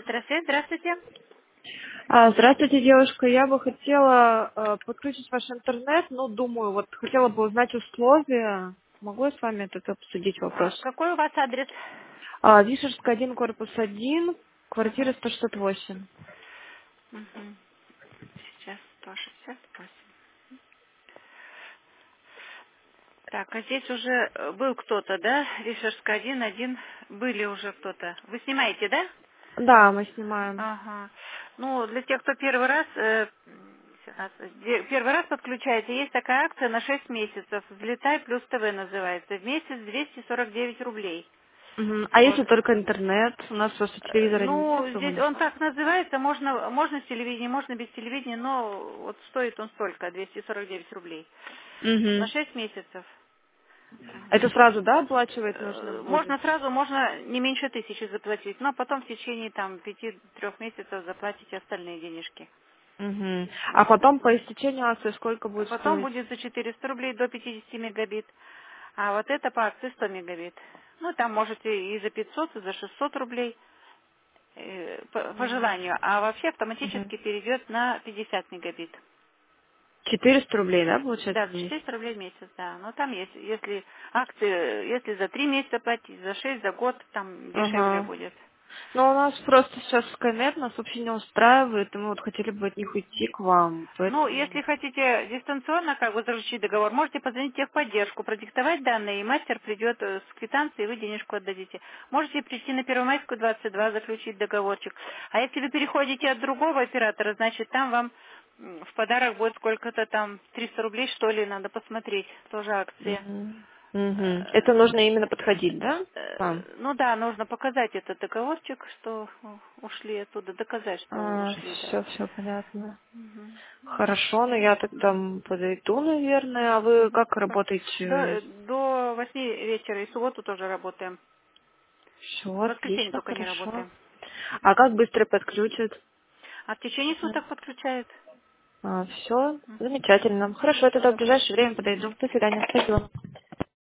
Электросвет, здравствуйте. Здравствуйте, девушка. Я бы хотела подключить ваш интернет, но думаю, вот хотела бы узнать условия. Могу я с вами этот обсудить вопрос? Какой у вас адрес? Вишерская, 1, корпус 1, квартира Ага. 168. Мгм. Сейчас 168. Так, а здесь уже был кто-то, да? Ришерская 1 были уже кто-то. Вы снимаете, да? Да, мы снимаем. Ага. Ну, для тех, кто первый раз, первый раз подключается, есть такая акция на 6 месяцев. «Взлетай плюс ТВ» называется. В месяц 249 рублей. Мгм. А Вот. если только интернет? У нас просто телевизора Ну, нет. здесь он так называется, можно с телевидения, можно без телевидения, но вот стоит он столько, 249 рублей. На Мгм. 6 месяцев. Это сразу, да, оплачивать нужно будет? Можно сразу, можно не меньше 1000 заплатить, но потом в течение там 5-3 месяцев заплатите остальные денежки. Мгм. А потом по истечению акции сколько А будет потом стоить? будет за 400 рублей до 50 мегабит. А вот это по акции 100 мегабит. Ну, там можете и за 500, и за 600 рублей по желанию. А вообще Мгм. автоматически перейдет на 50 мегабит. 400 рублей, да, получается, Да, в за месяц? 400 рублей в месяц, да. Но там есть, если акции, если за 3 месяца платить, за 6, за год, там дешевле Ага. будет. Но у нас просто сейчас Skynet нас вообще не устраивает, и мы вот хотели бы от них уйти к вам, Ну, поэтому... если хотите дистанционно как бы заключить договор, можете позвонить в техподдержку, продиктовать данные, и мастер придет с квитанцией, и вы денежку отдадите. Можете прийти на Первомайскую 22, заключить договорчик. А если вы переходите от другого оператора, значит, там вам в подарок будет сколько-то там, 300 рублей, что ли, надо посмотреть, тоже акция. Мгм. Мгм. Это нужно именно подходить, да, к вам? Ну да, нужно показать этот договорчик, что ушли оттуда, доказать, что ушли, да. Все понятно. Мгм. Хорошо, но я тогда подойду, наверное. А вы как работаете? До 8 вечера и в субботу тоже работаем. Все В воскресенье отлично, только не хорошо. работаем. А как быстро подключат? А в течение суток подключают. Все замечательно. Хорошо, я тогда в ближайшее время подойду. До свидания. Спасибо.